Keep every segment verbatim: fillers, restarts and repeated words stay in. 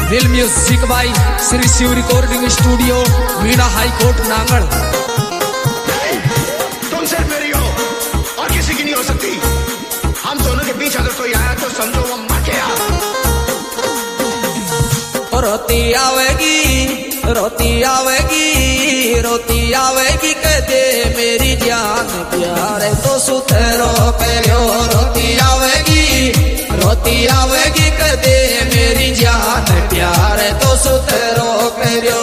Real music by Shri Shiv recording studio Meena high court Nangal. तुम सिर्फ मेरी हो और किसी की नहीं हो सकती। हम दोनों के बीच अगर कोई आया तो समझो वो मर गया। रोती आवेगी रोती आवेगी रोती आवेगी कहते मेरी जान प्यार तो सुथरो करो। रोती आवेगी रोती आवेगी कहते मेरी जान प्यार तो सुथरो करो।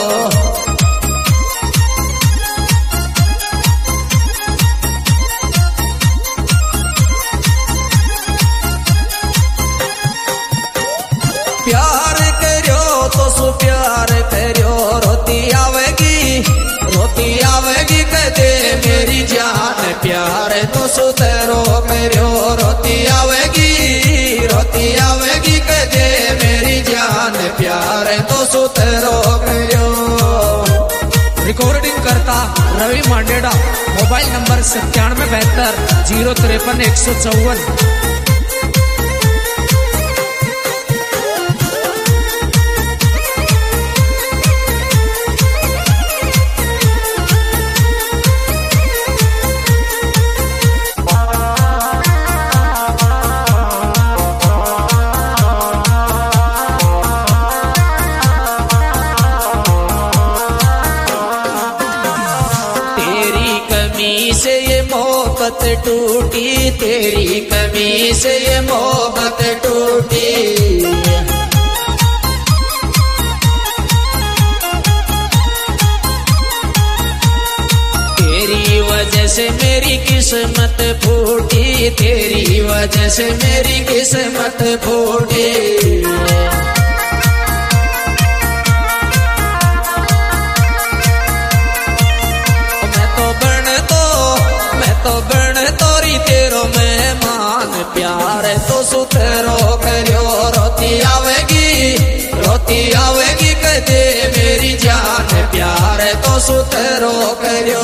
प्यार करो तो सु प्यार करो। रोती आवेगी रोती आवेगी कहते मेरी जान प्यार तो सुथरो करो। रोती आवेगी रोती आवेगी कहते मेरी जान प्यार तो सुथरो करो। रिकॉर्डिंग करता रवि मांडेड़ा। मोबाइल नंबर सत्तानवे बहत्तर जीरो तिरपन एक सौ चौवन। से ये मोहब्बत टूटी तेरी कमी से ये मोहब्बत टूटी। तेरी वजह से मेरी किस्मत फूटी तेरी वजह से मेरी किस्मत फूटी। तो बन तोरी तेरो मेहमान प्यार तो सुथरो करो। रोती आवेगी रोती आवेगी कहते मेरी जान प्यार तो सुथरो करो।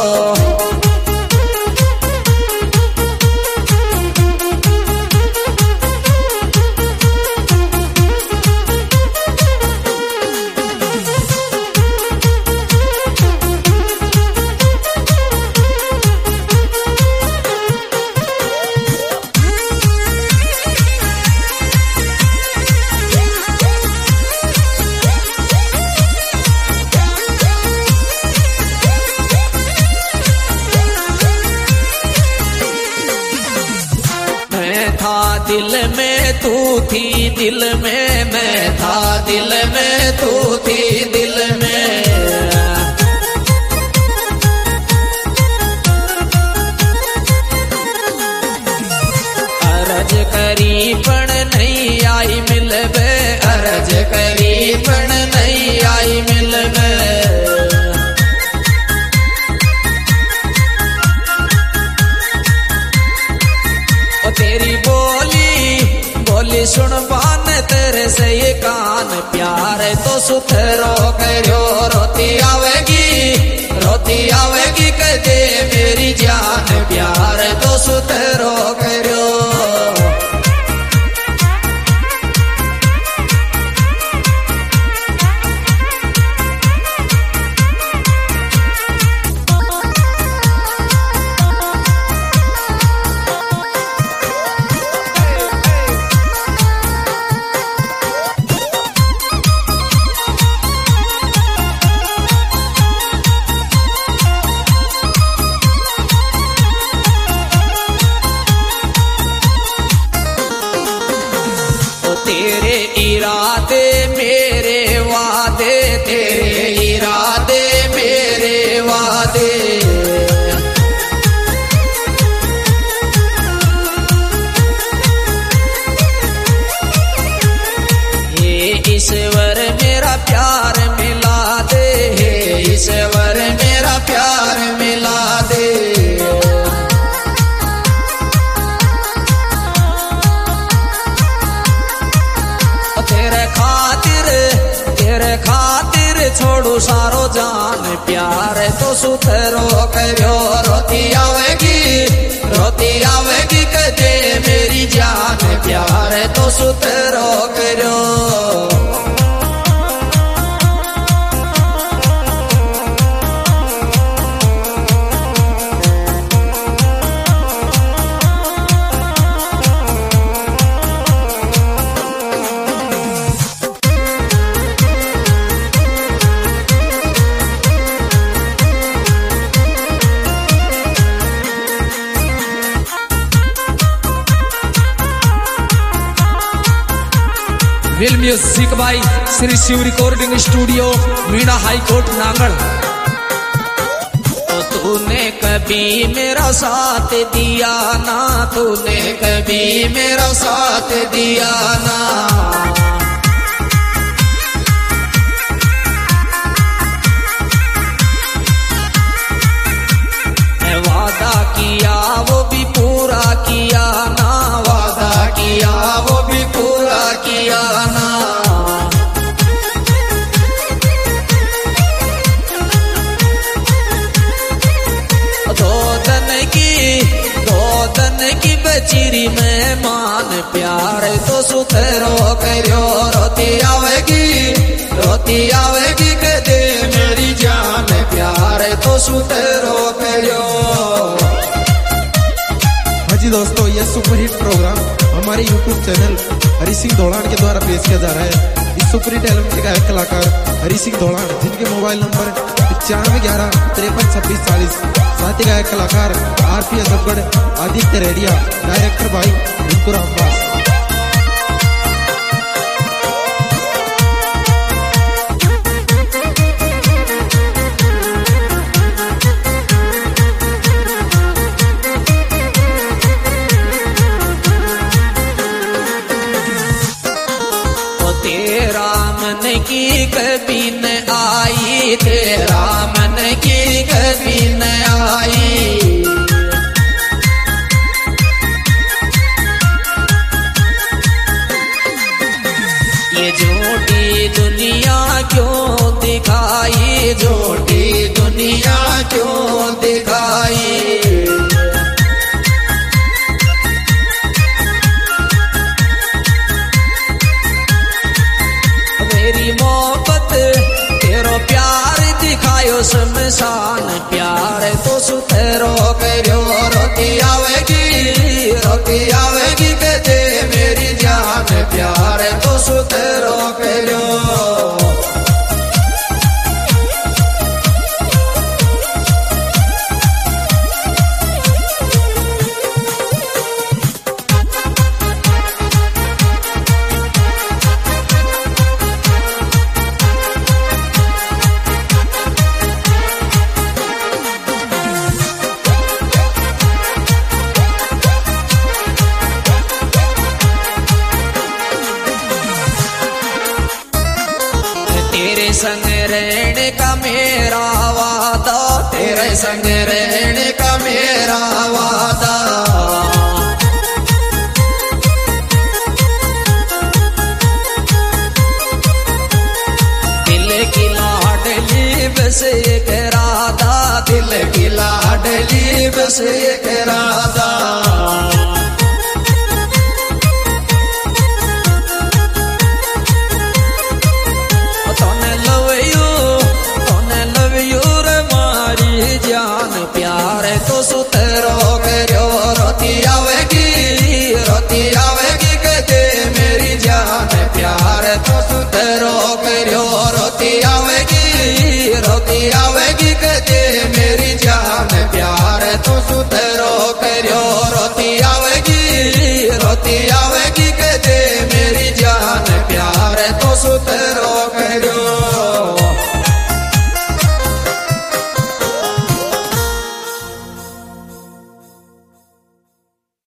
दिल में तू थी दिल में मैं था दिल में तू थी दिल में। अरज करी पण नहीं आई मिलबे अरज करी पण नहीं आई मिलबे। तेरी बोली बोली सुन बान तेरे से ये कान प्यार तो सुथरो करो। रोती आवेगी रोती आवेगी कहते मेरी जान प्यार तो सुथरो करो। तेरे इरादे मेरे वादे तेरे इरादे मेरे वादे। हे ईश्वर मेरा प्यार मिला दे हे ईश्वर मेरा प्यार मिला दे। तेरे खातिर तेरे खातिर छोड़ू सारो जान प्यार तो सुथरो करो। रोती आवेगी रोती आवेगी कहते मेरी जान प्यार तो सुथरो करो। विल music by Shri Shiv recording studio Meena high court Nangal. तो तूने कभी मेरा साथ दिया ना, तूने कभी मेरा साथ दिया ना। वादा किया वो भी पूरा किया ना, वादा किया वो भी पूरा किया ना। दो दिन की दो दिन की बेचिरी मेहमान प्यार तो सुथरो करो, रोती आवेगी रोती आवेगी के दे मेरी जान प्यार तो सुथरो करो। जी दोस्तों, यह सुपरहिट प्रोग्राम हमारे यूट्यूब चैनल हरी सिंह धौलान के द्वारा पेश किया जा रहा है। इस सुपरहिट एल्बम के गायक कलाकार हरी सिंह धौलान, जिनके मोबाइल नंबर पचानवे ग्यारह तिरपन छब्बीस चालीस। साथ ही गायक कलाकार R P Ajabgarh, Aditya Rediya, director भाई रिंकू रामदास। तेरा मन की कभी न आई, तेरा मन की कभी न आई। ये झूठी दुनिया क्यों दिखाई, झूठी दुनिया क्यों दिखाई। मेरी मोहब्बत तेरो प्यार दिखायो शमशान प्यार तो सुथरो करो, रोती आवेगी रोती आवेगी के दे मेरी जान प्यार तो सुथरो करो। तेरे संग रहने का मेरा वादा, तेरे संग रहने का मेरा वादा। दिल की लाडली बस एक राधा, दिल की लाडली बस एक राधा।